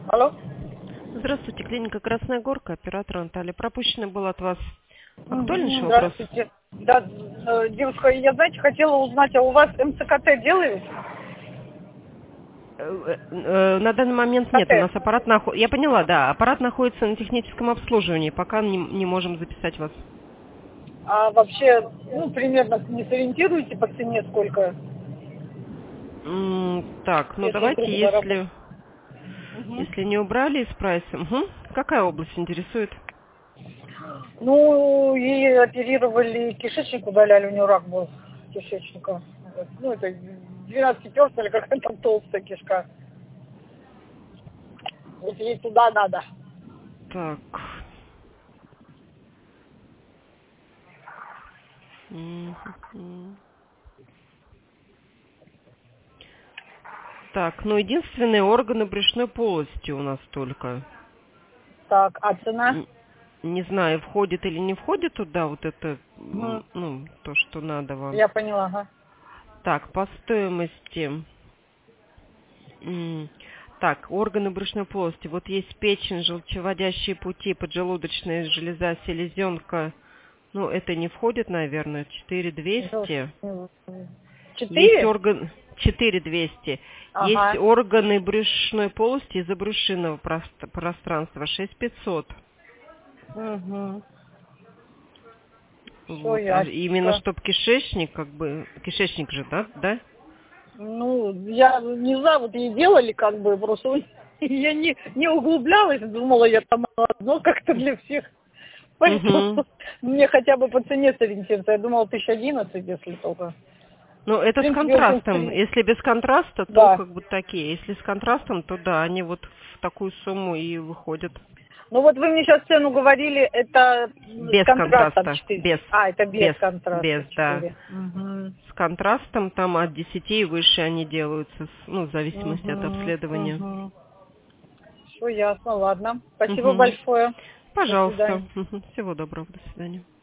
Алло? Здравствуйте, клиника Красная Горка, оператор Наталья. Пропущенный был от вас актуальнейший вопрос. Здравствуйте. Да, девушка, я, знаете, хотела узнать, а у вас МЦКТ делают? На данный момент нет, у нас КТ. аппарат Я поняла, да, аппарат находится на техническом обслуживании, пока не можем записать вас. А вообще, примерно не сориентируете по цене сколько, Так, ну если давайте, вдруг заработать? если не убрали из прайса. Какая область интересует? Ну, ей оперировали, кишечник удаляли, у нее рак был кишечника. Ну, это 12-перстная или какая-то там толстая кишка. Вот ей туда надо. Так. Мгм. Так, ну единственные органы брюшной полости у нас только. Так, а цена? Не знаю, входит или не входит туда вот это, Мгм. то, что надо вам. Я поняла, ага. Так, по стоимости. Так, органы брюшной полости. Вот есть печень, желчеводящие пути, поджелудочная железа, селезенка. Ну, это не входит, наверное, 4200. Есть 4? орган 4200. Есть Ага. органы брюшной полости из-за брюшинного пространства 6500. Угу. Все Вот. А именно ясненько. чтоб кишечник, кишечник же, да? Да? Ну, я не знаю, вот ей делали как бы, просто я не углублялась, думала, я там одно как-то для всех. Поэтому Угу. мне хотя бы по цене сориентироваться. Я думала, 1011, если только. Ну, В это с принципе, очень контрастом. Если без контраста, то да. как бы такие. Если с контрастом, то да, они вот в такую сумму и выходят. Ну вот вы мне сейчас цену говорили, это с Без контрастом контраста. 4. Без. А, это без Без. контраста Без, да. 4. Угу. С контрастом там от 10 и выше они делаются, в зависимости от Угу. обследования. Угу. Все ясно, ладно. Спасибо Угу. большое. До Пожалуйста. свидания. Всего доброго. До свидания.